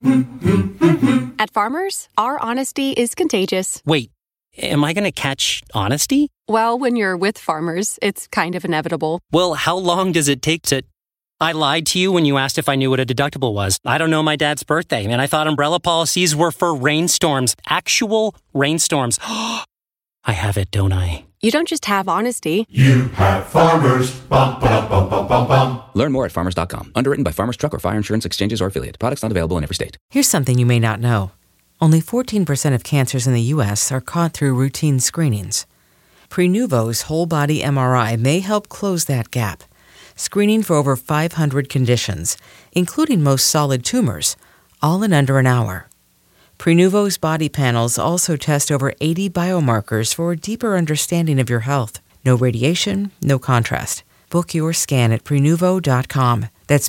At Farmers, our honesty is contagious. Wait, am I going to catch honesty? Well, when you're with Farmers, it's kind of inevitable. Well, how long does it take to... I lied to you when you asked if I knew what a deductible was. I don't know my dad's birthday, and I thought umbrella policies were for rainstorms. Actual rainstorms. I have it, don't I? You don't just have honesty. You have Farmers. Bum, ba, bum, bum, bum, bum. Learn more at farmers.com. Underwritten by Farmers Truck or Fire Insurance Exchanges or Affiliate. Products not available in every state. Here's something you may not know. Only 14% of cancers in the U.S. are caught through routine screenings. Prenuvo's whole-body MRI may help close that gap, screening for over 500 conditions, including most solid tumors, all in under an hour. Prenuvo's body panels also test over 80 biomarkers for a deeper understanding of your health. No radiation, no contrast. Book your scan at Prenuvo.com. That's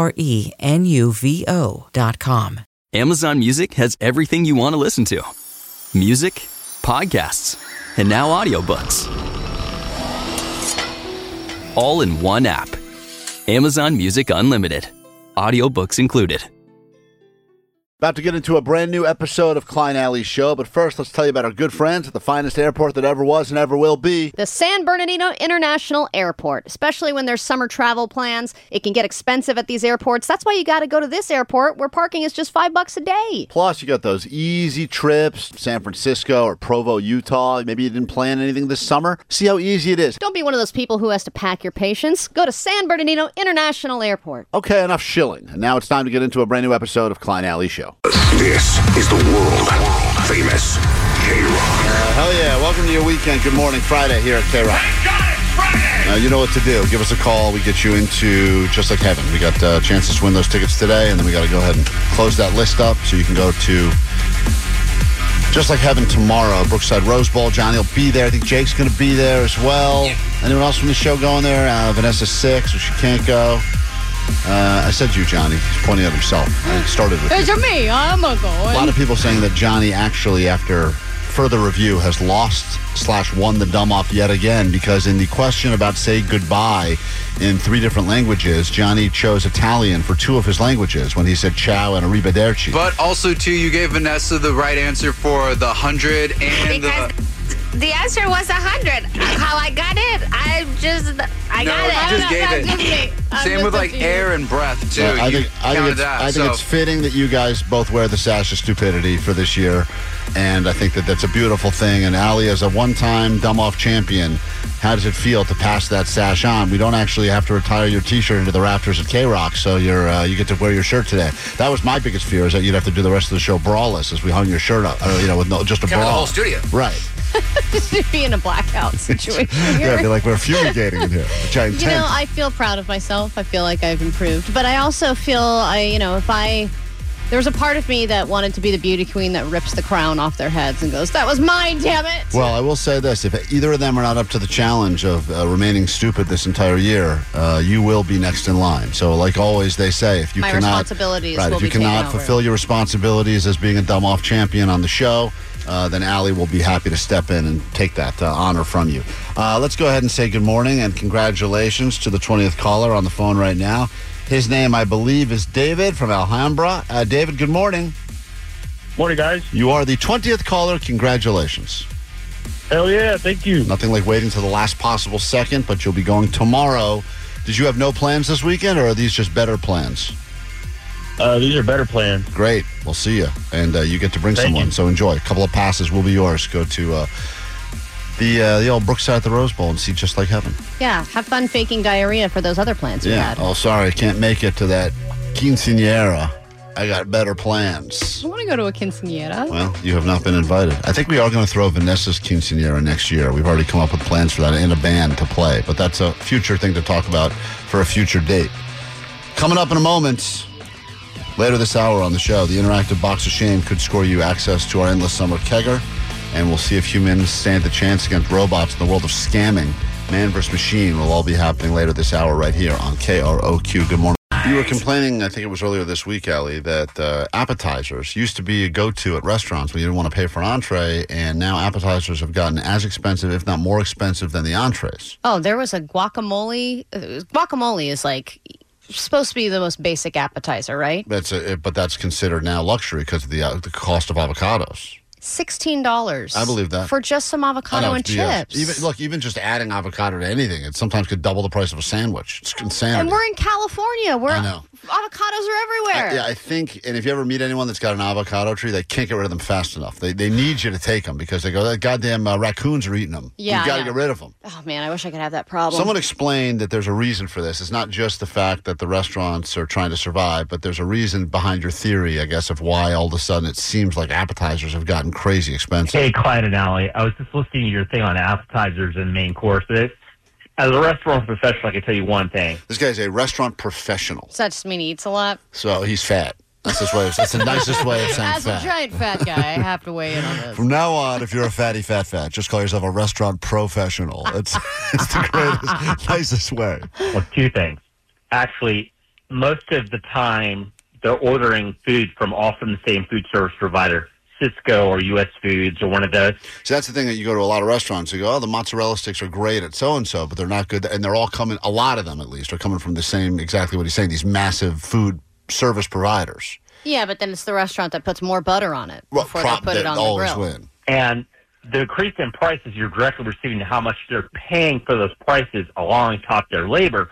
Prenuvo.com. Amazon Music has everything you want to listen to. Music, podcasts, and now audiobooks. All in one app. Amazon Music Unlimited. Audiobooks included. About to get into a brand new episode of Klein Alley's show, but first let's tell you about our good friends at the finest airport that ever was and ever will be. The San Bernardino International Airport. Especially when there's summer travel plans, it can get expensive at these airports. That's why you got to go to this airport where parking is just $5 a day. Plus, you got those easy trips, San Francisco or Provo, Utah. Maybe you didn't plan anything this summer. See how easy it is. Don't be one of those people who has to pack your patience. Go to San Bernardino International Airport. Okay, enough shilling. And now it's time to get into a brand new episode of Klein Alley Show. This is the world-famous K-Rock. Hell yeah. Welcome to your weekend. Good morning. Friday here at K-Rock. Thank God it's Friday! You know what to do. Give us a call. We get you into Just Like Heaven. We got chances to win those tickets today, and then we got to go ahead and close that list up so you can go to Just Like Heaven tomorrow. Brookside Rose Bowl. Johnny will be there. I think Jake's going to be there as well. Yeah. Anyone else from the show going there? Vanessa's sick, so she can't go. I said you, Johnny. He's pointing at himself. I started with It's me. I'm going. A lot of people saying that Johnny actually, after further review, has lost/won the dumb off yet again, because in the question about say goodbye in 3 different languages, Johnny chose Italian for 2 of his languages when he said ciao and arrivederci. But also, too, you gave Vanessa the right answer for the 100 and because the answer was 100. How I got it, I got it. Just gave it. Same with like air and breath too. I think it's fitting that you guys both wear the sash of stupidity for this year, and I think that that's a beautiful thing. And Allie, as a one-time dumb-off champion, how does it feel to pass that sash on? We don't actually have to retire your T-shirt into the rafters at K-Rock, so you get to wear your shirt today. That was my biggest fear, is that you'd have to do the rest of the show brallless as we hung your shirt up, with just a bra. The whole studio. Right. Just be in a blackout situation here. Yeah, be like we're fumigating in here. Which I intend. I feel proud of myself. I feel like I've improved. But I also feel, there was a part of me that wanted to be the beauty queen that rips the crown off their heads and goes, that was mine, damn it. Well, I will say this. If either of them are not up to the challenge of remaining stupid this entire year, you will be next in line. So like always they say, if you cannot fulfill your responsibilities as being a dumb-off champion on the show, then Allie will be happy to step in and take that honor from you. Let's go ahead and say good morning and congratulations to the 20th caller on the phone right now. His name, I believe, is David from Alhambra. David, good morning. Morning, guys. You are the 20th caller. Congratulations. Hell yeah, thank you. Nothing like waiting to the last possible second, but you'll be going tomorrow. Did you have no plans this weekend, or are these just better plans? These are better plans. Great. We'll see you. And you get to bring someone, so enjoy. A couple of passes will be yours. Go to the old Brookside at the Rose Bowl and see Just Like Heaven. Yeah, have fun faking diarrhea for those other plans you had. Oh, sorry. I can't make it to that quinceañera. I got better plans. I want to go to a quinceañera. Well, you have not been invited. I think we are going to throw Vanessa's quinceañera next year. We've already come up with plans for that in a band to play, but that's a future thing to talk about for a future date. Coming up in a moment, later this hour on the show, the interactive box of shame could score you access to our endless summer kegger, and we'll see if humans stand a chance against robots in the world of scamming. Man vs. Machine will all be happening later this hour right here on KROQ. Good morning. You were complaining, I think it was earlier this week, Allie, that appetizers used to be a go-to at restaurants when you didn't want to pay for an entree, and now appetizers have gotten as expensive, if not more expensive, than the entrees. Oh, there was a guacamole. Guacamole is like supposed to be the most basic appetizer, right? But that's considered now luxury because of the cost of avocados. $16. I believe that. For just some avocado and chips. Even just adding avocado to anything, it sometimes could double the price of a sandwich. It's insanity. And we're in California. I know. Avocados are everywhere. I think, and if you ever meet anyone that's got an avocado tree, they can't get rid of them fast enough. They need you to take them because they go, that goddamn raccoons are eating them. Yeah, you got to get rid of them. Oh, man, I wish I could have that problem. Someone explained that there's a reason for this. It's not just the fact that the restaurants are trying to survive, but there's a reason behind your theory, I guess, of why all of a sudden it seems like appetizers have gotten crazy expensive. Hey, Clyde and Allie, I was just listening to your thing on appetizers and main courses. As a restaurant professional, I can tell you one thing. This guy's a restaurant professional. Does that just mean he eats a lot? So he's fat. That's the nicest way of saying As fat. a giant fat guy, I have to weigh in on this. From now on, if you're a fatty fat, just call yourself a restaurant professional. It's the greatest, nicest way. Well, two things. Actually, most of the time, they're ordering food from often the same food service provider. Cisco or U.S. Foods or one of those. So that's the thing that you go to a lot of restaurants. You go, the mozzarella sticks are great at so-and-so, but they're not good. And they're all coming, a lot of them at least, are coming from the same, exactly what he's saying, these massive food service providers. Yeah, but then it's the restaurant that puts more butter on it before they put it on the grill. Win. And the increase in prices, you're directly receiving how much they're paying for those prices along top their labor.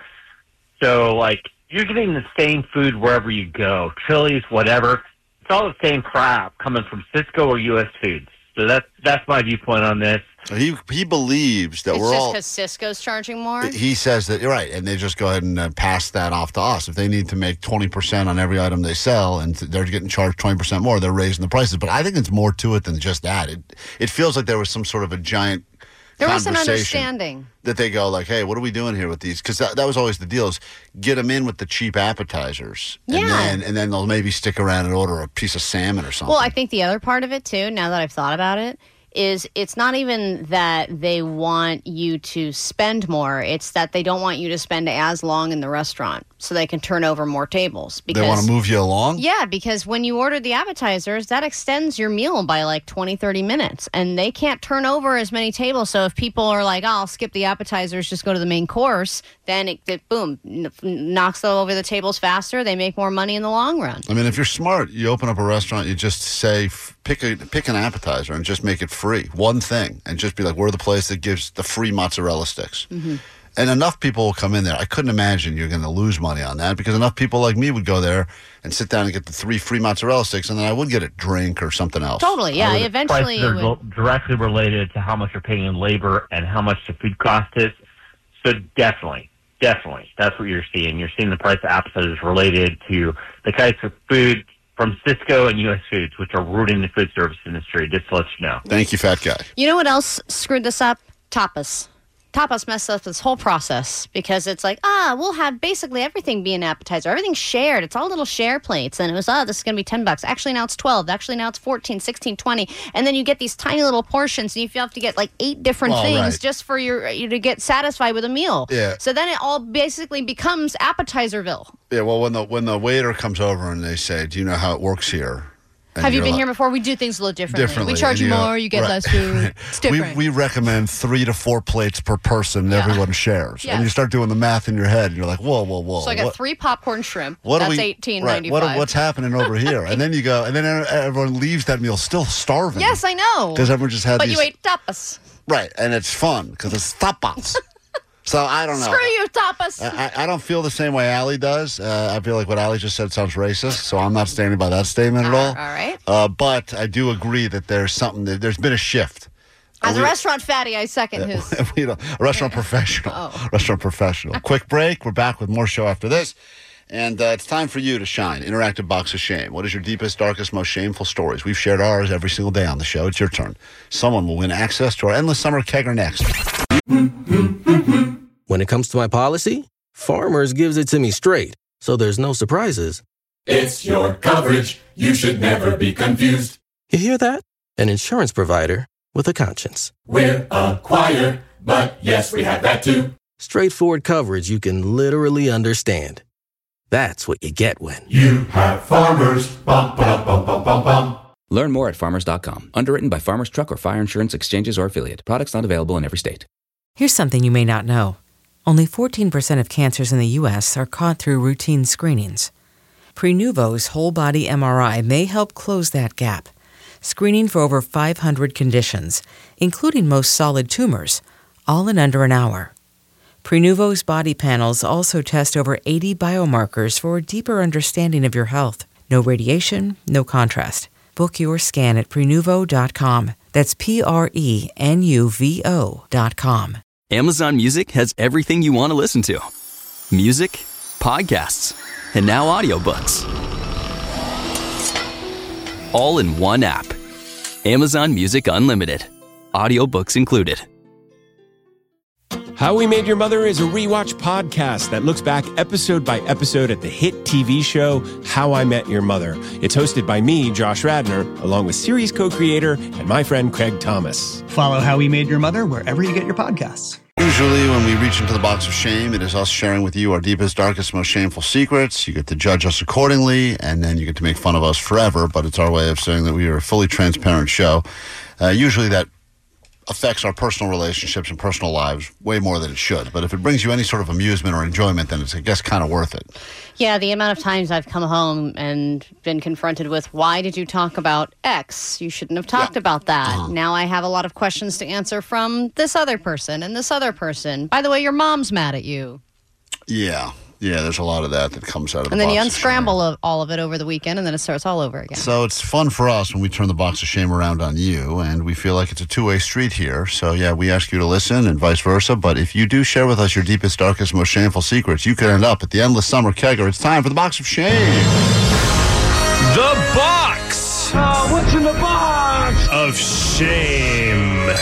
So, you're getting the same food wherever you go, Chili's, whatever. It's all the same crap coming from Cisco or U.S. Foods. So that's my viewpoint on this. He believes that it's we're just all... because Cisco's charging more? He says that, you're right, and they just go ahead and pass that off to us. If they need to make 20% on every item they sell and they're getting charged 20% more, they're raising the prices. But I think it's more to it than just that. It feels like there was some sort of a giant There was an conversation understanding. that they go hey, what are we doing here with these? Because that was always the deal, is get them in with the cheap appetizers. And then they'll maybe stick around and order a piece of salmon or something. Well, I think the other part of it, too, now that I've thought about it, is it's not even that they want you to spend more. It's that they don't want you to spend as long in the restaurant so they can turn over more tables. They want to move you along? Yeah, because when you order the appetizers, that extends your meal by 20, 30 minutes. And they can't turn over as many tables. So if people are I'll skip the appetizers, just go to the main course, then it boom, knocks them over the tables faster. They make more money in the long run. I mean, if you're smart, you open up a restaurant, you just say, pick an appetizer and just make it free. One thing. And just be we're the place that gives the free mozzarella sticks. Mm-hmm. And enough people will come in there. I couldn't imagine you're going to lose money on that because enough people like me would go there and sit down and get the 3 free mozzarella sticks, and then I would get a drink or something else. Totally, yeah. Eventually, prices are directly related to how much you're paying in labor and how much the food cost is. So definitely, that's what you're seeing. You're seeing the price of appetizers related to the types of food from Cisco and U.S. Foods, which are rooting the food service industry, just to let you know. Thank you, fat guy. You know what else screwed this up? Tapas. Tapas messed up this whole process because it's we'll have basically everything be an appetizer. Everything's shared. It's all little share plates. And it was, this is going to be $10. Actually, now it's 12. Actually, now it's 14, 16, 20. And then you get these tiny little portions, and you have to get 8 different things just for you to get satisfied with a meal. Yeah. So then it all basically becomes appetizerville. Yeah, well, when the waiter comes over and they say, do you know how it works here? And have you been here before? We do things a little differently. We charge you more, you get less food. It's different. We recommend 3 to 4 plates per person everyone shares. Yeah. And you start doing the math in your head, and you're like, whoa. So I got 3 popcorn shrimp. That's $18.95. What's happening over here? And then you go, and then everyone leaves that meal still starving. Yes, I know. Because everyone just had But you ate tapas. Right, and it's fun because it's tapas. So I don't know. Screw you, tapas. I don't feel the same way Allie does. I feel like what Allie just said sounds racist, so I'm not standing by that statement at all. All right. But I do agree that there's been a shift. As a restaurant fatty, I second his. A restaurant professional. Oh. Restaurant professional. Quick break. We're back with more show after this. And it's time for you to shine. Interactive Box of Shame. What is your deepest, darkest, most shameful stories? We've shared ours every single day on the show. It's your turn. Someone will win access to our Endless Summer Kegger next. When it comes to my policy, Farmers gives it to me straight, so there's no surprises. It's your coverage. You should never be confused. You hear that? An insurance provider with a conscience. We're a choir, but yes, we have that too. Straightforward coverage you can literally understand. That's what you get when you have Farmers. Bum, ba, bum, bum, bum, bum. Learn more at farmers.com. Underwritten by Farmers Truck or Fire Insurance Exchanges or Affiliate. Products not available in every state. Here's something you may not know. Only 14% of cancers in the U.S. are caught through routine screenings. Prenuvo's whole-body MRI may help close that gap, screening for over 500 conditions, including most solid tumors, all in under an hour. Prenuvo's body panels also test over 80 biomarkers for a deeper understanding of your health. No radiation, no contrast. Book your scan at Prenuvo.com. That's Prenuvo.com. Amazon Music has everything you want to listen to. Music, podcasts, and now audiobooks. All in one app. Amazon Music Unlimited. Audiobooks included. How We Made Your Mother is a rewatch podcast that looks back episode by episode at the hit TV show How I Met Your Mother. It's hosted by me, Josh Radnor, along with series co-creator and my friend Craig Thomas. Follow How We Made Your Mother wherever you get your podcasts. Usually when we reach into the box of shame, it is us sharing with you our deepest, darkest, most shameful secrets. You get to judge us accordingly, and then you get to make fun of us forever, but it's our way of saying that we are a fully transparent show. Usually that affects our personal relationships and personal lives way more than it should. But if it brings you any sort of amusement or enjoyment, then it's, I guess, kind of worth it. Yeah, the amount of times I've come home and been confronted with, why did you talk about X? You shouldn't have talked about that. Now I have a lot of questions to answer from this other person and this other person. By the way, your mom's mad at you. Yeah, there's a lot of that comes out of the box. And then you unscramble all of it over the weekend, and then it starts all over again. So it's fun for us when we turn the box of shame around on you, and we feel like it's a two-way street here. So, yeah, we ask you to listen and vice versa. But if you do share with us your deepest, darkest, most shameful secrets, you could end up at the Endless Summer Kegger. It's time for the box of shame. The box! What's in the box? Of shame.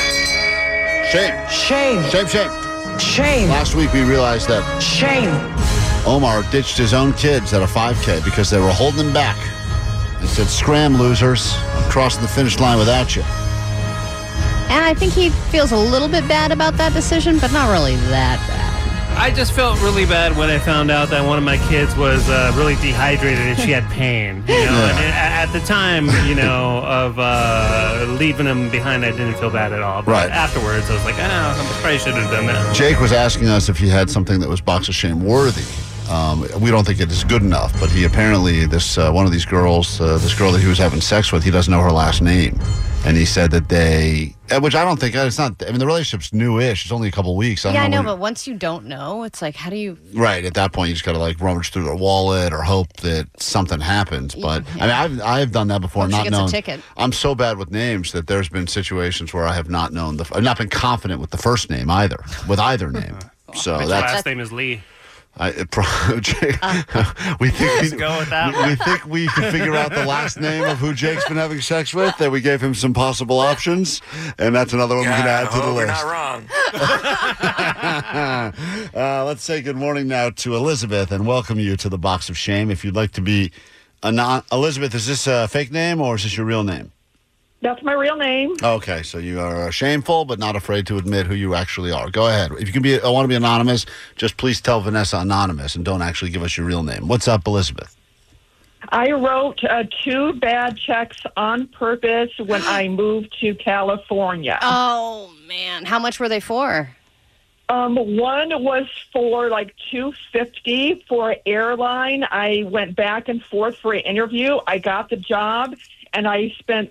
Shame. Shame. Last week we realized that Shame. Omar ditched his own kids at a 5K because they were holding him back. He said, "Scram, losers. I'm crossing the finish line without you." And I think he feels a little bit bad about that decision, but not really that bad. I just felt really bad when I found out that one of my kids was really dehydrated and she had pain. You know, and at the time, of leaving him behind, I didn't feel bad at all. But afterwards, I was like, I probably should have done that. Jake was asking us if he had something that was box of shame worthy. We don't think it is good enough, but he apparently, one of these girls, this girl that he was having sex with, he doesn't know her last name. And he said that which I don't think, it's not, the relationship's new-ish. It's only a couple weeks. I know, but once you don't know, it's like, how do you... Right, at that point, you just got to, rummage through their wallet or hope that something happens. But, I've done that before. Hope she gets a ticket. I'm so bad with names that there's been situations where I have not known, I've not been confident with the first name either, with either name. So my last name is Lee. we think Let's go with that one. We think we can figure out the last name of who Jake's been having sex with. That we gave him some possible options, and that's another one we can add to the list. You're not wrong. Let's say good morning now to Elizabeth and welcome you to the box of shame. If you'd like to be Elizabeth, is this a fake name or is this your real name? That's my real name. Okay, so you are shameful but not afraid to admit who you actually are. Go ahead. If you can want to be anonymous, just please tell Vanessa anonymous and don't actually give us your real name. What's up, Elizabeth? I wrote 2 bad checks on purpose when I moved to California. Oh, man. How much were they for? One was for $250 for an airline. I went back and forth for an interview. I got the job. And I spent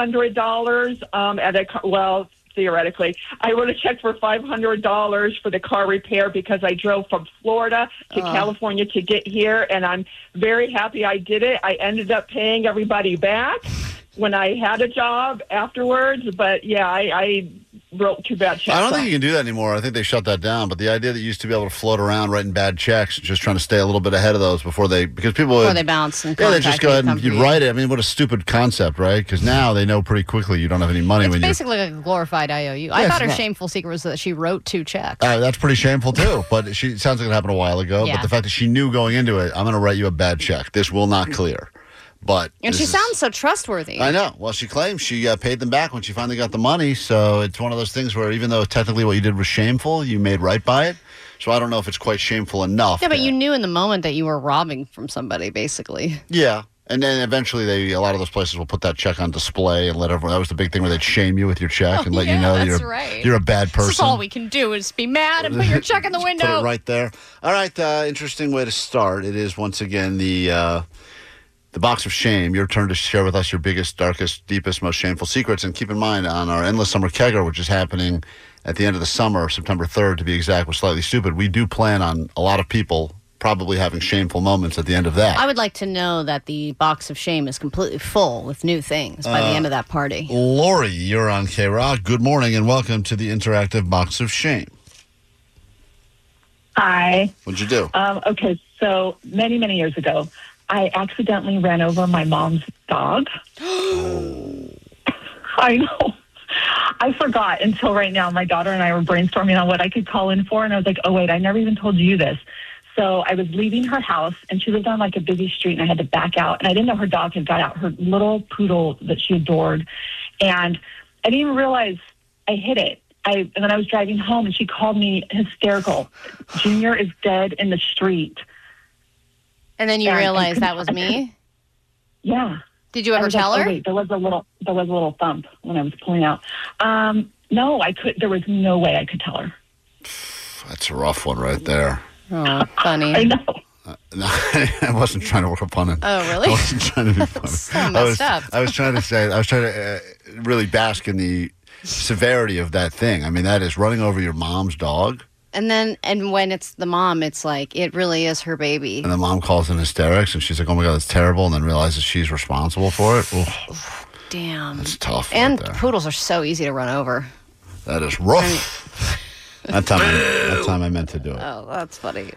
$500 theoretically. I wrote a check for $500 for the car repair because I drove from Florida to California to get here, and I'm very happy I did it. I ended up paying everybody back when I had a job afterwards, but I wrote 2 bad checks. I don't think you can do that anymore. I think they shut that down. But the idea that you used to be able to float around writing bad checks, just trying to stay a little bit ahead of those before they bounce. And they just go ahead and you'd write it. I mean, what a stupid concept, right? Because now they know pretty quickly you don't have any money. It's basically like a glorified IOU. I thought her shameful secret was that she wrote 2 checks. That's pretty shameful too. But it sounds like it happened a while ago. Yeah. But the fact that she knew going into it, I'm going to write you a bad check. This will not clear. And she sounds so trustworthy. I know. Well, she claims she paid them back when she finally got the money. So it's one of those things where even though technically what you did was shameful, you made right by it. So I don't know if it's quite shameful enough. Yeah, but you knew in the moment that you were robbing from somebody, basically. Yeah. And then eventually a lot of those places will put that check on display and let everyone. That was the big thing where they'd shame you with your check and let you know that's you're right. you're a bad person. This is all we can do is be mad and put your check in the window. Put it right there. All right, interesting way to start. It is once again the box of shame. Your turn to share with us your biggest, darkest, deepest, most shameful secrets. And keep in mind, on our Endless Summer Kegger, which is happening at the end of the summer, September 3rd to be exact, with Slightly Stupid, we do plan on a lot of people probably having shameful moments at the end of that. I would like to know that the box of shame is completely full with new things by the end of that party. Lori, you're on K-Rock. Good morning and welcome to the interactive box of shame. Hi. What'd you do? Okay, so many, many years ago, I accidentally ran over my mom's dog. I know. I forgot until right now. My daughter and I were brainstorming on what I could call in for, and I was like, oh, wait, I never even told you this. So I was leaving her house, and she lived on like a busy street, and I had to back out. And I didn't know her dog had got out, her little poodle that she adored. And I didn't even realize I hit it. And then I was driving home, and she called me hysterical. Junior is dead in the street. And then you realized that was me? Yeah. Did you ever tell her? Oh, wait, there was a little thump when I was pulling out. No, I could. There was no way I could tell her. That's a rough one right there. Oh, funny. I know. No, I wasn't trying to work upon it. Oh, really? I wasn't trying to be funny. So messed up. I was trying to really bask in the severity of that thing. I mean, that is running over your mom's dog. And when it's the mom, it's like, it really is her baby. And the mom calls in hysterics, and she's like, oh my God, that's terrible, and then realizes she's responsible for it. Oof. Damn. That's tough. And right there. poodles are so easy to run over. That is rough. That time I meant to do it. Oh, that's funny.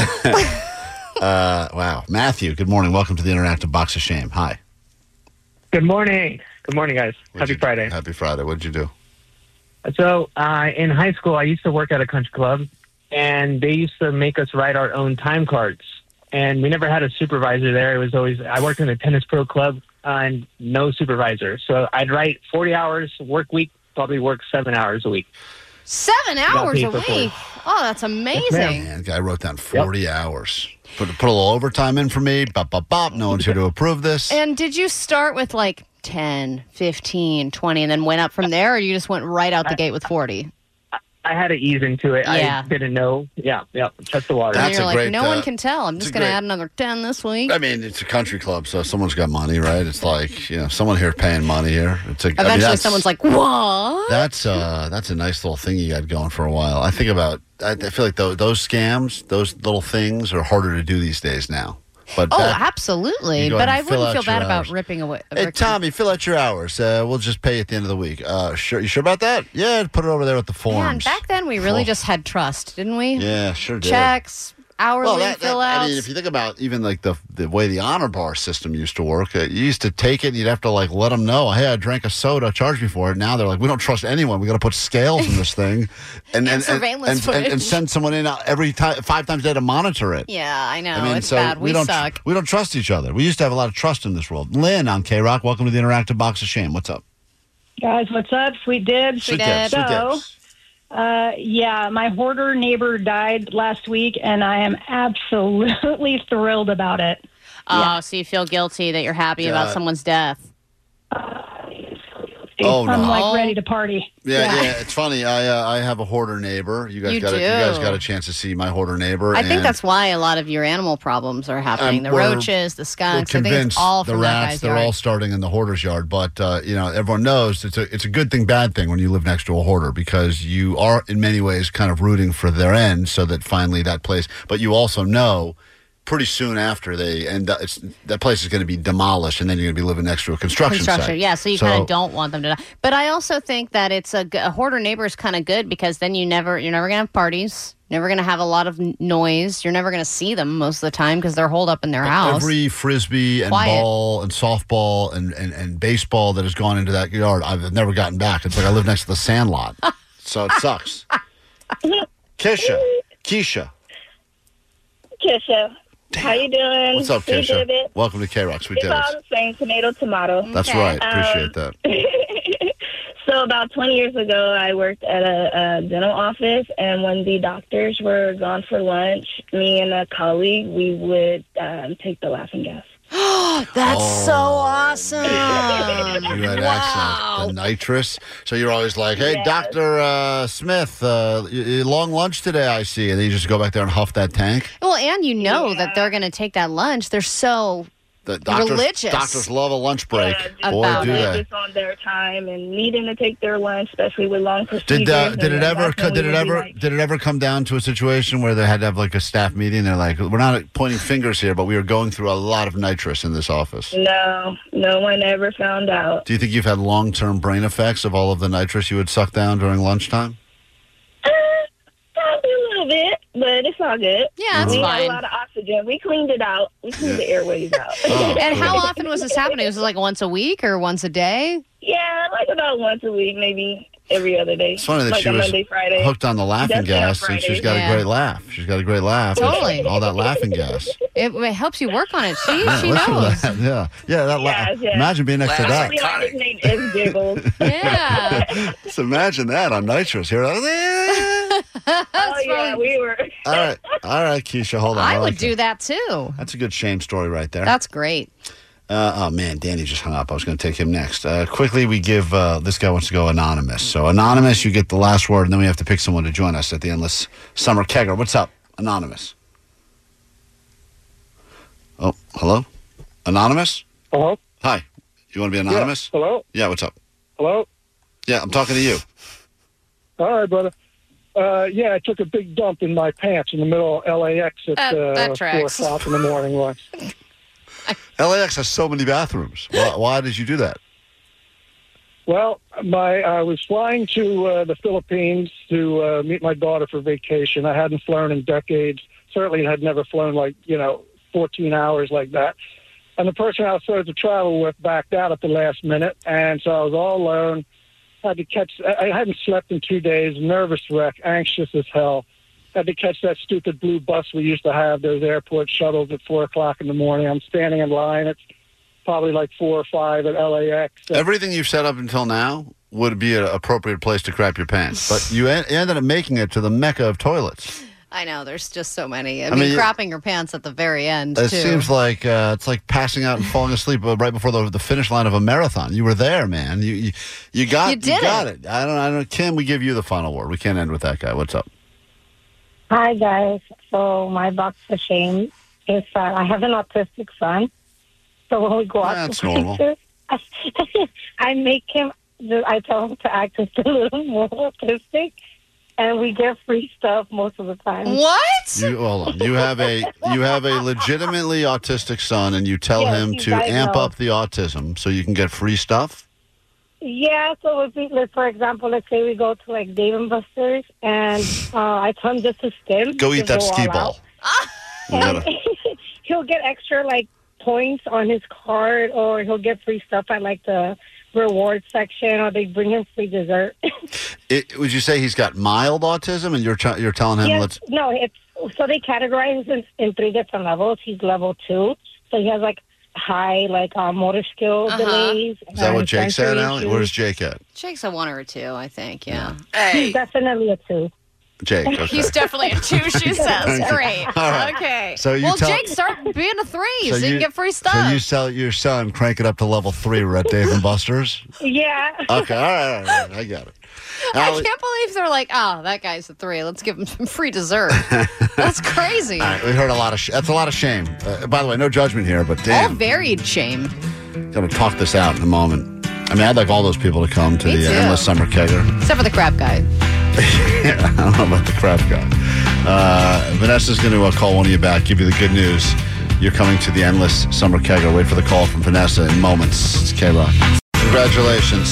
Wow. Matthew, good morning. Welcome to the Interactive Box of Shame. Hi. Good morning. Good morning, guys. Happy Friday. Happy Friday. What did you do? So in high school, I used to work at a country club, and they used to make us write our own time cards. And we never had a supervisor there. It was always, I worked in a tennis pro club and no supervisor. So I'd write 40 hours work week, probably work 7 hours a week. 7 hours a paid for week? Oh, that's amazing. Man, the guy wrote down 40 hours. Put a little overtime in for me. Bop, bop, bop. No one's here to approve this. And did you start with like 10, 15, 20, and then went up from there, or you just went right out the gate with 40? I had to ease into it. Yeah. I didn't know. Yeah, test the water. And you're like, no one can tell. I'm just going to add another 10 this week. I mean, it's a country club, so someone's got money, right? It's like, someone here paying money here. Eventually, someone's like, what? That's a nice little thing you got going for a while. I feel like those scams, those little things are harder to do these days now. But absolutely. But I wouldn't feel bad about ripping away. Hey, Tommy, fill out your hours. We'll just pay you at the end of the week. Sure. You sure about that? Yeah, put it over there with the forms. Man, back then we really just had trust, didn't we? Yeah, sure did. Checks, hourly fill-outs. I mean, if you think about even like the way the honor bar system used to work, you used to take it and you'd have to like let them know, hey, I drank a soda, charge me for it. Now they're like, we don't trust anyone. We got to put scales in this thing and surveillance footage. And send someone in every time 5 times a day to monitor it. Yeah, I know. I mean, it's bad. We suck. We don't trust each other. We used to have a lot of trust in this world. Lynn on K-Rock, welcome to the Interactive Box of Shame. What's up? Guys, what's up? Sweet Dibs. Sweet Dibs. Yeah, my hoarder neighbor died last week, and I am absolutely thrilled about it. Oh, so you feel guilty that you're happy about someone's death. I'm like ready to party. Yeah. It's funny. I have a hoarder neighbor. You guys got a chance to see my hoarder neighbor. I think that's why a lot of your animal problems are happening. The roaches, the skunks. I think it's all from the that rats. guy's They're yard. all starting in the hoarder's yard. But everyone knows it's a good thing, bad thing when you live next to a hoarder, because you are in many ways kind of rooting for their end, so that finally that place. But you also know, pretty soon after they end up, that place is going to be demolished, and then you're going to be living next to a construction site. Yeah, so you kind of don't want them to die. But I also think that it's a hoarder neighbor is kind of good, because then you're never going to have parties, never going to have a lot of noise. You're never going to see them most of the time because they're holed up in their house. Every frisbee and ball and softball and baseball that has gone into that yard, I've never gotten back. It's like I live next to the Sandlot, so it sucks. Keisha. How you doing? What's up, Sweet Keisha? Dibbit. Welcome to K-Rock, Sweet It's all Dibbit. the same, tomato. That's right. Appreciate that. So about 20 years ago, I worked at a dental office, and when the doctors were gone for lunch, me and a colleague, we would take the laughing gas. That's so awesome. You had access the nitrous. So you're always like, hey, Dr. Smith, long lunch today, I see. And then you just go back there and huff that tank. Well, and you know that they're going to take that lunch. They're so religious. Doctors love a lunch break. Yeah, Boy, do they. Just on their time and needing to take their lunch, especially with long procedures. Did it ever come down to a situation where they had to have like a staff meeting? They're like, we're not pointing fingers here, but we are going through a lot of nitrous in this office. No one ever found out. Do you think you've had long-term brain effects of all of the nitrous you would suck down during lunchtime? Probably a little bit, but it's all good. Yeah, it's we fine. had a lot of oxygen. We cleaned it out. We cleaned the airways out. And how often was this happening? Was it like once a week or once a day? Yeah, like about once a week, maybe every other day. It's funny that like she was Monday, Friday. hooked on the laughing Definitely on gas, and Friday. she's got a great laugh. She's got a great laugh. Totally. All that laughing gas. It helps you work on it. She Listen to knows. that. Yeah. That Yes. Imagine being next to that. His name is Giggles. Yeah. Just imagine that on nitrous. Here. Oh, yeah, we were. All right, Keisha, hold on. I would like do that too. That's a good shame story right there. That's great. Oh, man, Danny just hung up. I was going to take him next. Quickly, we give, this guy wants to go anonymous. So, anonymous, you get the last word, and then we have to pick someone to join us at the Endless Summer Kegger. What's up, anonymous? Oh, hello? Anonymous? Hello? Hi. You want to be anonymous? Yeah. Hello? Yeah, what's up? Hello? Yeah, I'm talking to you. All right, brother. Yeah, I took a big dump in my pants in the middle of LAX at 4 o'clock in the morning once. LAX has so many bathrooms. Why did you do that? Well, I was flying to the Philippines to meet my daughter for vacation. I hadn't flown in decades. Certainly had never flown 14 hours like that. And the person I was supposed to travel with backed out at the last minute, and so I was all alone. I hadn't slept in 2 days, nervous wreck, anxious as hell. Had to catch that stupid blue bus we used to have, those airport shuttles at 4 o'clock in the morning. I'm standing in line. It's probably like 4 or 5 at LAX. Everything you've said up until now would be an appropriate place to crap your pants. But you ended up making it to the mecca of toilets. I know, there's just so many. I mean, crapping your pants at the very end, It too. seems like it's like passing out and falling asleep right before the finish line of a marathon. You were there, man. You got it. I don't. Kim, we give you the final word. We can't end with that guy. What's up? Hi, guys. So my box of shame is that I have an autistic son. So when we go out That's to normal. places, I make him, I tell him to act just a little more autistic, and we get free stuff most of the time. What? Hold on. You have a legitimately autistic son, and you tell him he's to amp diagnosed. up the autism so you can get free stuff? Yeah, so if we, for example, let's say we go to like Dave & Buster's, and I tell him just to skim. Go eat to that go skee all ball. out. And he'll get extra points on his card, or he'll get free stuff at the reward section, or they bring him free dessert. Would you say he's got mild autism, and you're telling him Yes, no, so they categorize him in 3 different levels. He's level 2, so he has high motor skill delays. Is that what Jake said, sensory Allie? issues. Where's Jake at? Jake's a 1 or a 2, I think, yeah. He's definitely a 2. Jake, okay. He's definitely a 2, she says. Thank you. Great. All right. Okay. So you tell- Jake, start being a 3 so you can get free stuff. So you sell your son, crank it up to level 3. We're at Dave & Buster's? Yeah. Okay, all right. I got it. I can't believe they're like, that guy's a 3. Let's give him some free dessert. That's crazy. All right, we heard a lot of that's a lot of shame. By the way, no judgment here, but All damn, varied shame. going to talk this out in a moment. I mean, I'd like all those people to come to Me the too. Endless Summer Kegger. Except for the crap guy. I don't know about the crap guy. Vanessa's going to call one of you back, give you the good news. You're coming to the Endless Summer Kegger. Wait for the call from Vanessa in moments. It's K-Rock. Congratulations.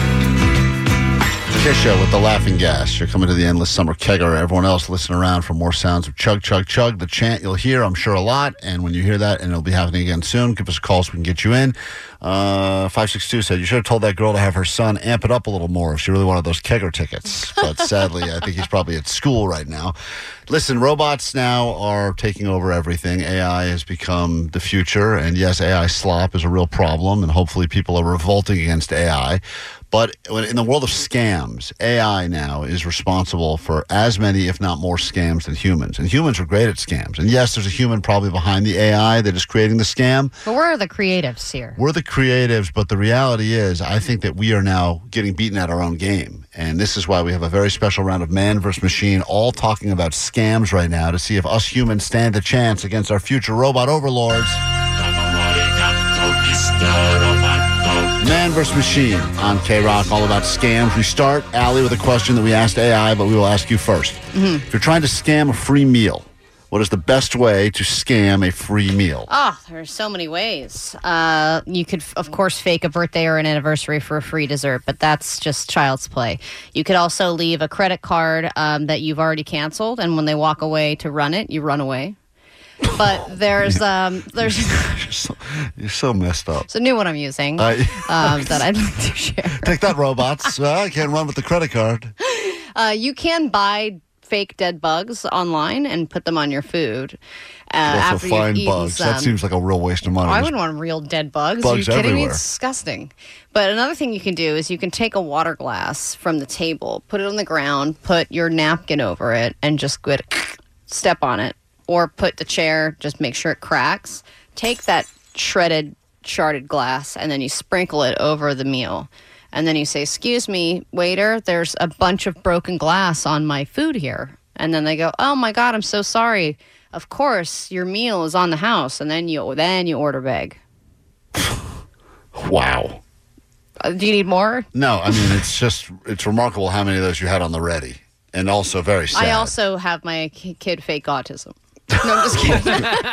Kisha with the laughing gas. You're coming to the Endless Summer Kegger. Everyone else, listen around for more sounds of chug, chug, chug. The chant you'll hear, I'm sure, a lot. And when you hear that, and it'll be happening again soon, give us a call so we can get you in. 562 said, you should have told that girl to have her son amp it up a little more if she really wanted those kegger tickets. But sadly, I think he's probably at school right now. Listen, robots now are taking over everything. AI has become the future. And yes, AI slop is a real problem. And hopefully people are revolting against AI. But in the world of scams, AI now is responsible for as many, if not more, scams than humans. And humans are great at scams. And yes, there's a human probably behind the AI that is creating the scam. But we're the creatives here. We're the creatives, but the reality is I think that we are now getting beaten at our own game. And this is why we have a very special round of Man vs. Machine, all talking about scams right now to see if us humans stand a chance against our future robot overlords. Man vs. Machine on K-Rock, all about scams. We start, Allie, with a question that we asked AI, but we will ask you first. If you're trying to scam a free meal, what is the best way to scam a free meal? Oh, there's so many ways. You could, of course, fake a birthday or an anniversary for a free dessert, but that's just child's play. You could also leave a credit card that you've already canceled, and when they walk away to run it, you run away. But there's You're so messed up. it's a new one I'm using that I'd like to share. Take that, robots. I can't run with the credit card. You can buy fake dead bugs online and put them on your food. Also after find you've eaten bugs. some. That seems like a real waste of money. I wouldn't want real dead bugs. Bugs Are you kidding me? everywhere. It's disgusting. But another thing you can do is you can take a water glass from the table, put it on the ground, put your napkin over it, and just go step on it. Or put the chair, just make sure it cracks. Take that sharded glass, and then you sprinkle it over the meal. And then you say, excuse me, waiter, there's a bunch of broken glass on my food here. And then they go, oh my God, I'm so sorry. Of course, your meal is on the house. And then you order big. Wow. Do you need more? No, I mean, it's remarkable how many of those you had on the ready. And also very sad. I also have my kid fake autism. No, I'm just kidding.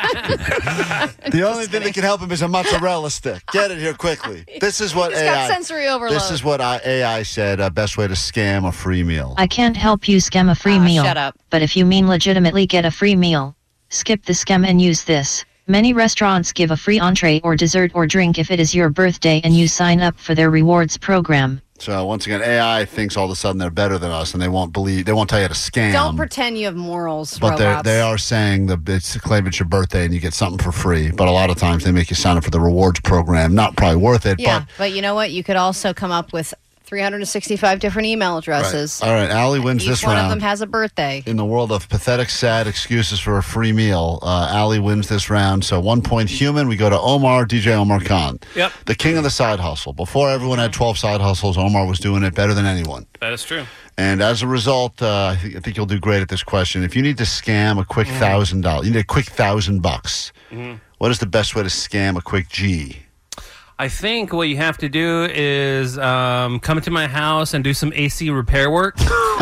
The only thing that can help him is a mozzarella stick. Get it here quickly. This is what He's AI. got sensory overload. This is what AI said. Best way to scam a free meal. I can't help you scam a free meal. Shut up. But if you mean legitimately get a free meal, skip the scam and use this. Many restaurants give a free entree or dessert or drink if it is your birthday and you sign up for their rewards program. So once again, AI thinks all of a sudden they're better than us, and they won't tell you to scam. Don't pretend you have morals, But robots. they are saying that claim it's your birthday and you get something for free. But a lot of times they make you sign up for the rewards program. Not probably worth it. Yeah, but you know what? You could also come up with 365 different email addresses. All right, Allie wins this Each one round. of them has a birthday. In the world of pathetic, sad excuses for a free meal, Allie wins this round. So 1 point human. We go to Omar, DJ Omar Khan. Yep. The king of the side hustle. Before everyone had 12 side hustles, Omar was doing it better than anyone. That is true. And as a result, I think you'll do great at this question. If you need to scam a quick $1,000, you need a quick $1,000. What is the best way to scam a quick G? I think what you have to do is come to my house and do some AC repair work.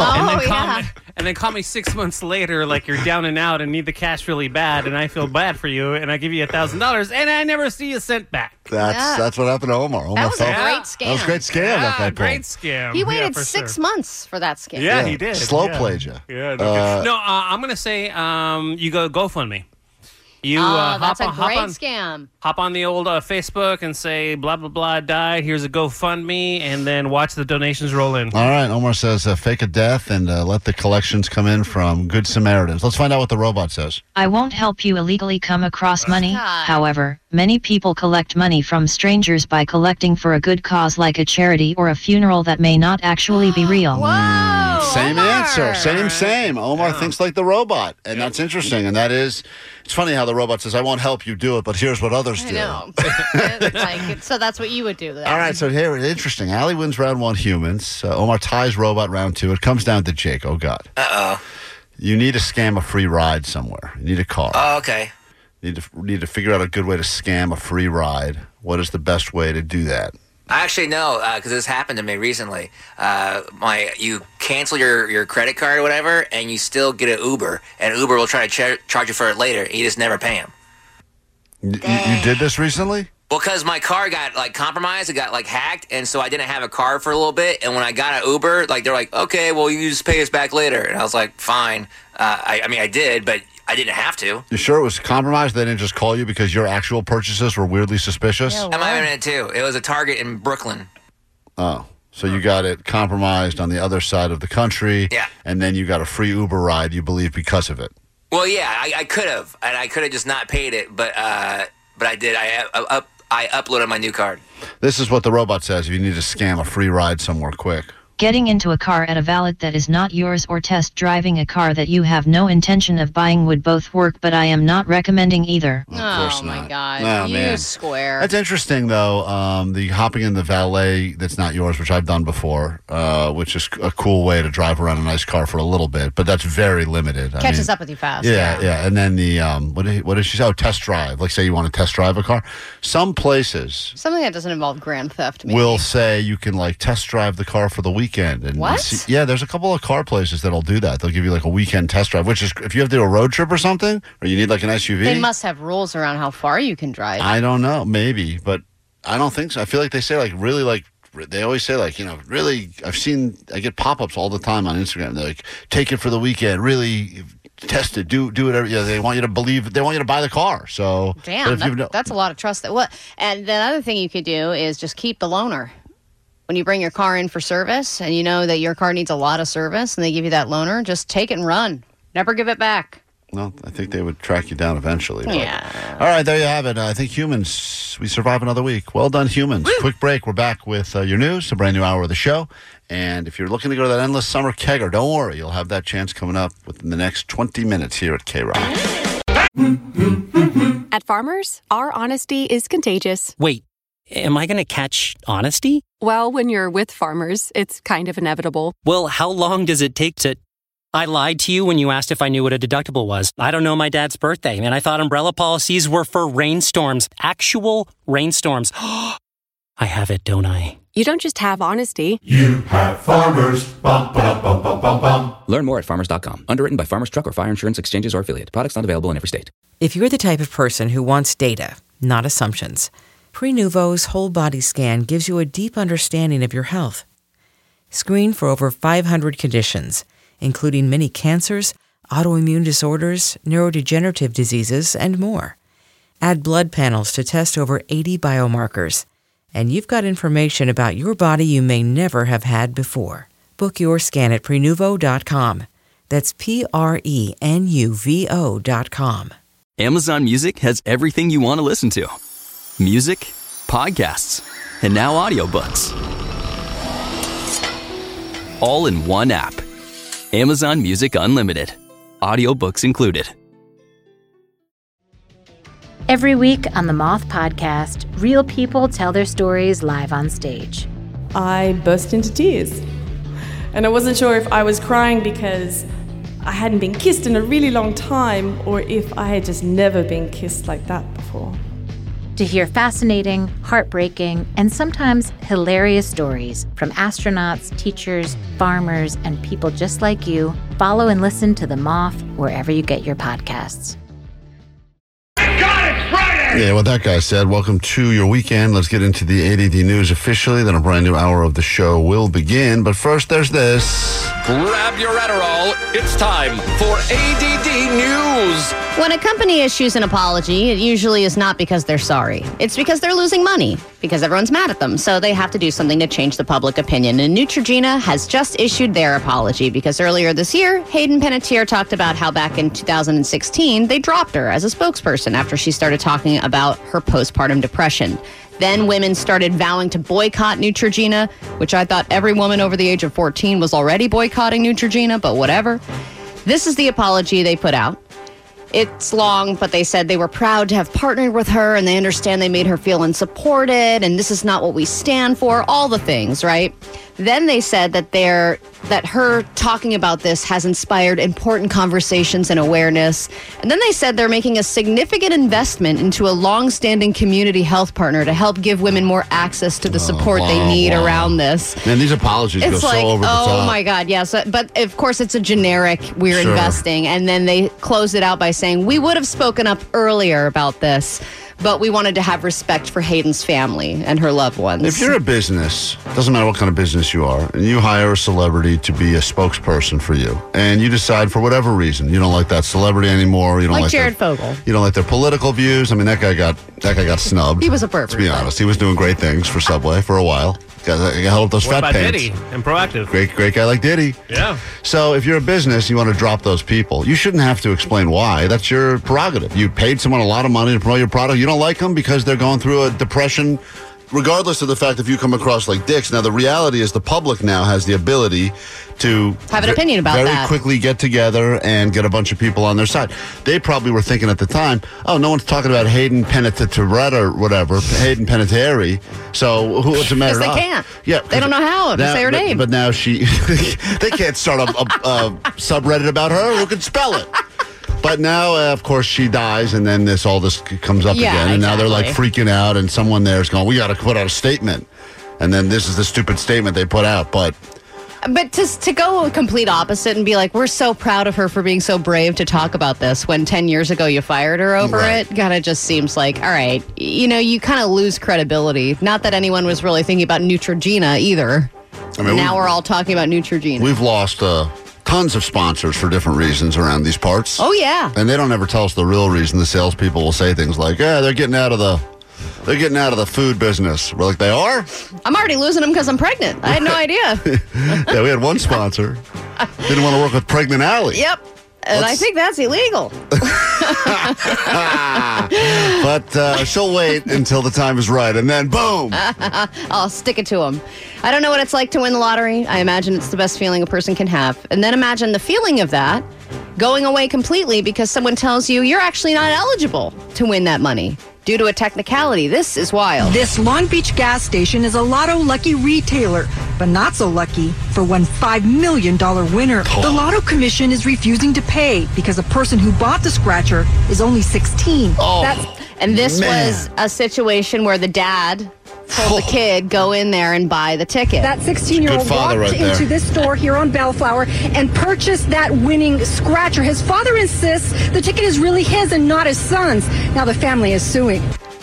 And then call me 6 months later like you're down and out and need the cash really bad, and I feel bad for you, and I give you $1,000, and I never see a cent back. That's what happened to Omar. That was a great scam. That was a great scam. that guy great pulled. scam. He waited for 6 sure. months for that scam. Yeah, he did. Slow played you. Yeah, I'm going to say you go GoFundMe. You that's a hop great on, scam. Hop on the old Facebook and say, blah, blah, blah, died. Here's a GoFundMe, and then watch the donations roll in. All right, Omar says fake a death and let the collections come in from Good Samaritans. Let's find out what the robot says. I won't help you illegally come across money. However, many people collect money from strangers by collecting for a good cause like a charity or a funeral that may not actually be real. Same answer. Same. Omar thinks like the robot. And that's interesting. And that is, it's funny how the robot says, I won't help you do it, but here's what others do. I know. So that's what you would do. Then. All right, so here, interesting. Allie wins round 1, humans. Omar ties robot round 2. It comes down to Jake. Oh, God. Uh-oh. You need to scam a free ride somewhere. You need a car. Oh, okay. You need to figure out a good way to scam a free ride. What is the best way to do that? I actually know, because this happened to me recently. You cancel your credit card or whatever, and you still get an Uber, and Uber will try to charge you for it later, and you just never pay them. You did this recently? Well, because my car got, compromised, it got, hacked, and so I didn't have a car for a little bit, and when I got an Uber, they're like, okay, well, you just pay us back later. And I was like, fine. I did, but I didn't have to. You sure it was compromised? They didn't just call you because your actual purchases were weirdly suspicious? I might have been too. It was a Target in Brooklyn. Oh, so you got it compromised on the other side of the country. Yeah. And then you got a free Uber ride, you believe, because of it. Well, yeah, I could have, and I could have just not paid it, but I did. I uploaded my new card. This is what the robot says if you need to scam a free ride somewhere quick. Getting into a car at a valet that is not yours or test driving a car that you have no intention of buying would both work, but I am not recommending either. Oh, my God. Oh, you man. square. That's interesting, though. The hopping in the valet that's not yours, which I've done before, which is a cool way to drive around a nice car for a little bit, but that's very limited. Catches up with you fast. Yeah. And then the, what did she say? Oh, test drive. Like, say you want to test drive a car. Some places Something that doesn't involve grand theft, maybe. will say you can, like, test drive the car for the weekend. And What? Yeah, there's a couple of car places that'll do that. They'll give you, like, a weekend test drive, which is, if you have to do a road trip or something, or you need, like, an SUV. They must have rules around how far you can drive. I don't know, maybe, but I don't think so. I feel like they say, like, really, like, they always say, like, really, I get pop-ups all the time on Instagram. They're like, take it for the weekend, really test it, do whatever. Yeah, they want you to believe, they want you to buy the car. So, Damn, that's a lot of trust. And the other thing you could do is just keep the loaner. When you bring your car in for service and you know that your car needs a lot of service and they give you that loaner, just take it and run. Never give it back. Well, I think they would track you down eventually. But. Yeah. All right, there you have it. I think humans, we survive another week. Well done, humans. Woo! Quick break. We're back with your news, a brand new hour of the show. And if you're looking to go to that endless summer kegger, don't worry. You'll have that chance coming up within the next 20 minutes here at K-Rock. At Farmers, our honesty is contagious. Wait, am I going to catch honesty? Well, when you're with Farmers, it's kind of inevitable. Well, how long does it take to... I lied to you when you asked if I knew what a deductible was. I don't know my dad's birthday, and I thought umbrella policies were for rainstorms. Actual rainstorms. I have it, don't I? You don't just have honesty. You have Farmers. Bum, ba, bum, bum, bum, bum. Learn more at farmers.com. Underwritten by Farmers Truck or Fire Insurance Exchanges or Affiliate. Products not available in every state. If you're the type of person who wants data, not assumptions, Prenuvo's whole body scan gives you a deep understanding of your health. Screen for over 500 conditions, including many cancers, autoimmune disorders, neurodegenerative diseases, and more. Add blood panels to test over 80 biomarkers, and you've got information about your body you may never have had before. Book your scan at Prenuvo.com. That's Prenuvo.com. Amazon Music has everything you want to listen to. Music, podcasts, and now audiobooks. All in one app. Amazon Music Unlimited. Audiobooks included. Every week on the Moth Podcast, real people tell their stories live on stage. I burst into tears. And I wasn't sure if I was crying because I hadn't been kissed in a really long time or if I had just never been kissed like that before. To hear fascinating, heartbreaking, and sometimes hilarious stories from astronauts, teachers, farmers, and people just like you, follow and listen to The Moth wherever you get your podcasts. Yeah, what that guy said. Welcome to your weekend. Let's get into the ADD news officially. Then a brand new hour of the show will begin. But first, there's this. Grab your Adderall. It's time for ADD News. When a company issues an apology, it usually is not because they're sorry. It's because they're losing money, because everyone's mad at them, so they have to do something to change the public opinion. And Neutrogena has just issued their apology because earlier this year, Hayden Panettiere talked about how back in 2016, they dropped her as a spokesperson after she started talking about her postpartum depression. Then women started vowing to boycott Neutrogena, which I thought every woman over the age of 14 was already boycotting Neutrogena, but whatever. This is the apology they put out. It's long, but they said they were proud to have partnered with her and they understand they made her feel unsupported and this is not what we stand for, all the things, right? Then they said that her talking about this has inspired important conversations and awareness. And then they said they're making a significant investment into a long-standing community health partner to help give women more access to the support they need around this. Man, these apologies go so over the top. Oh my God, yes. But of course it's a generic, we're investing. And then they closed it out by saying, we would have spoken up earlier about this. but we wanted to have respect for Hayden's family and her loved ones. If you're a business, doesn't matter what kind of business you are, and you hire a celebrity to be a spokesperson for you, and you decide for whatever reason you don't like that celebrity anymore, you don't like Jared Fogle. You don't like their political views. I mean, that guy got snubbed. He was a pervert. To be honest, he was doing great things for Subway for a while. Got held up those What fat about pants. Diddy and Proactive? Great guy like Diddy. Yeah. So if you're a business, you want to drop those people. You shouldn't have to explain why. That's your prerogative. You paid someone a lot of money to promote your product. You don't like them because they're going through a depression, regardless of the fact if you come across like dicks. Now, the reality is the public now has the ability to have an opinion about very that. quickly get together and get a bunch of people on their side. They probably were thinking at the time, oh, no one's talking about Hayden Panettiere or whatever, Hayden Panettiere. So what's the matter? Because they can't. Yeah, they don't know how to say her name. But now they can't start a subreddit about her. Who can spell it? But now, of course, she dies, and then all this comes up again, and now they're like freaking out, and someone there's going, "We got to put out a statement," and then this is the stupid statement they put out. But to go a complete opposite and be like, we're so proud of her for being so brave to talk about this when 10 years ago you fired her over it, kind of just seems like, all right, you kind of lose credibility. Not that anyone was really thinking about Neutrogena either. I mean, now we're all talking about Neutrogena. We've lost tons of sponsors for different reasons around these parts. Oh, yeah. And they don't ever tell us the real reason. The salespeople will say things like, yeah, they're getting out of the food business. We're like, they are? I'm already losing them because I'm pregnant. I had no idea. Yeah, we had one sponsor. Didn't want to work with Pregnant Alley. Yep. And I think that's illegal. But she'll wait until the time is right, and then boom. I'll stick it to them. I don't know what it's like to win the lottery. I imagine it's the best feeling a person can have. And then imagine the feeling of that going away completely because someone tells you you're actually not eligible to win that money due to a technicality. This is wild. This Long Beach gas station is a Lotto lucky retailer, but not so lucky for one $5 million winner. The Lotto Commission is refusing to pay because a person who bought the scratcher is only 16. And this was a situation where the dad told the kid, go in there and buy the ticket. That 16-year-old walked into this store here on Bellflower and purchased that winning scratcher. His father insists the ticket is really his and not his son's. Now the family is suing.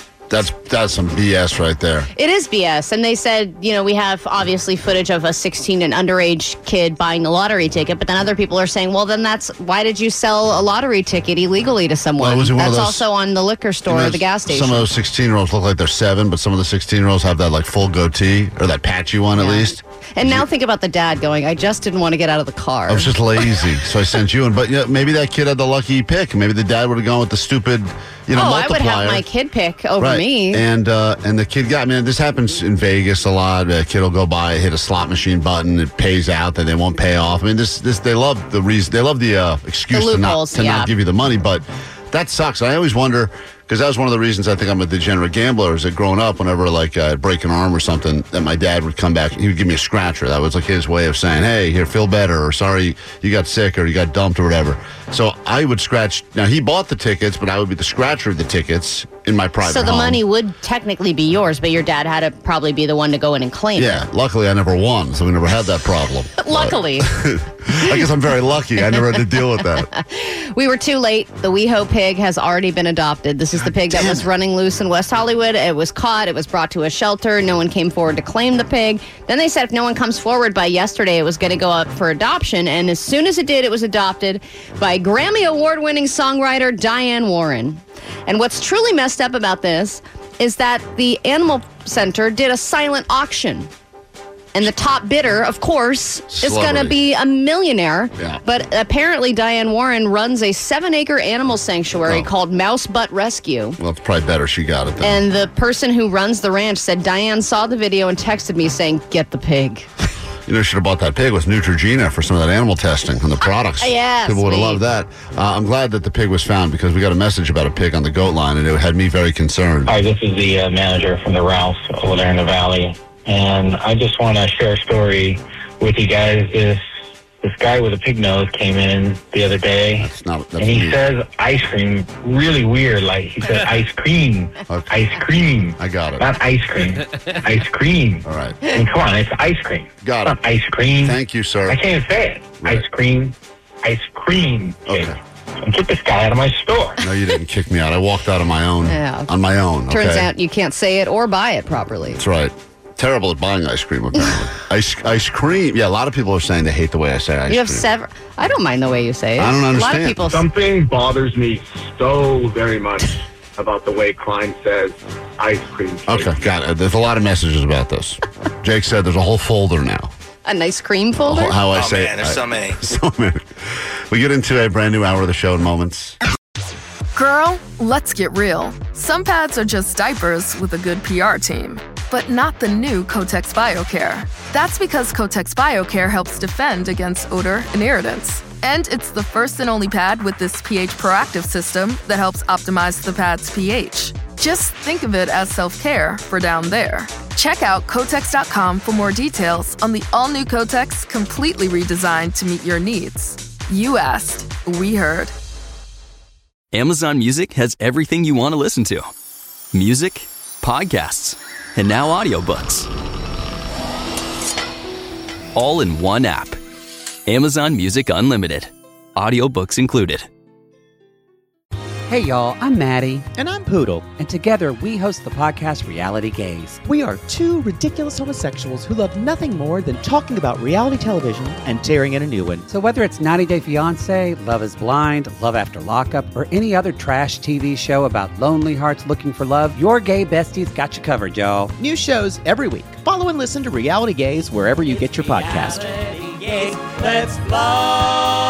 That's some BS right there. It is BS. And they said, we have obviously footage of a 16 and underage kid buying the lottery ticket, but then other people are saying, well, then why did you sell a lottery ticket illegally to someone? Well, that's also on the liquor store or the gas station. Some of those 16-year-olds look like they're 7, but some of the 16-year-olds have that like full goatee or that patchy one at least. And now think about the dad going, I just didn't want to get out of the car. I was just lazy, so I sent you in. But maybe that kid had the lucky pick. Maybe the dad would have gone with the stupid, multiplier. I would have my kid pick over me. And the kid got, this happens in Vegas a lot. A kid will go by, hit a slot machine button, it pays out, then they won't pay off. They love the reason, they love the excuse to not give you the money, but that sucks. I always wonder, because that was one of the reasons I think I'm a degenerate gambler, is that growing up, whenever I'd break an arm or something, that my dad would come back, he would give me a scratcher. That was like his way of saying, hey, here, feel better, or sorry you got sick or you got dumped or whatever. So I would scratch. Now, he bought the tickets, but I would be the scratcher of the tickets in my private home. So the money would technically be yours, but your dad had to probably be the one to go in and claim it. Yeah, luckily I never won, so we never had that problem. Luckily. I guess I'm very lucky. I never had to deal with that. We were too late. The WeHo pig has already been adopted. This is the pig that was running loose in West Hollywood. It was caught. It was brought to a shelter. No one came forward to claim the pig. Then they said if no one comes forward by yesterday, it was going to go up for adoption. And as soon as it did, it was adopted by Grammy Award-winning songwriter Diane Warren. And what's truly messed up about this is that the Animal Center did a silent auction. And the top bidder, of course, is going to be a millionaire. Yeah. But apparently Diane Warren runs a 7-acre animal sanctuary called Mouse Butt Rescue. Well, it's probably better she got it then. And the person who runs the ranch said Diane saw the video and texted me saying, get the pig. Should have bought that pig with Neutrogena for some of that animal testing and the products. Yeah, people would have loved that. I'm glad that the pig was found because we got a message about a pig on the goat line, and it had me very concerned. Hi, this is the manager from the Ralph over there in the valley, and I just want to share a story with you guys. This guy with a pig nose came in the other day, and he says ice cream really weird. Like he said ice cream. Okay. Ice cream. I got it. Not ice cream. Ice cream. All right. I mean, come on, it's ice cream. Got it. Not ice cream. Thank you, sir. I can't say it. Right. Ice cream. Ice cream. Okay. Get this guy out of my store. No, you didn't kick me out. I walked out on my own. Yeah. On my own. Turns okay? out you can't say it or buy it properly. That's right. Terrible at buying ice cream, apparently. ice cream. Yeah, a lot of people are saying they hate the way I say ice You have cream. several. I don't mind the way you say it. I don't A lot understand. of people. Something bothers me so very much about the way Klein says ice cream. Okay, got it. There's a lot of messages about this. Jake said there's a whole folder now. A nice cream folder? How I Oh, say man, it. there's so many. So many. We get into a brand new hour of the show in moments. Girl, let's get real. Some pads are just diapers with a good PR team, but not the new Kotex BioCare. That's because Kotex BioCare helps defend against odor and irritants. And it's the first and only pad with this pH proactive system that helps optimize the pad's pH. Just think of it as self-care for down there. Check out Kotex.com for more details on the all-new Kotex, completely redesigned to meet your needs. You asked, we heard. Amazon Music has everything you want to listen to. Music, podcasts, and now audiobooks. All in one app. Amazon Music Unlimited. Audiobooks included. Hey y'all, I'm Maddie. And I'm Poodle. And together we host the podcast Reality Gaze. We are two ridiculous homosexuals who love nothing more than talking about reality television and tearing in a new one. So whether it's 90 Day Fiancé, Love is Blind, Love After Lockup, or any other trash TV show about lonely hearts looking for love, your gay besties got you covered, y'all. New shows every week. Follow and listen to Reality Gaze wherever you get your podcast. Let's fly.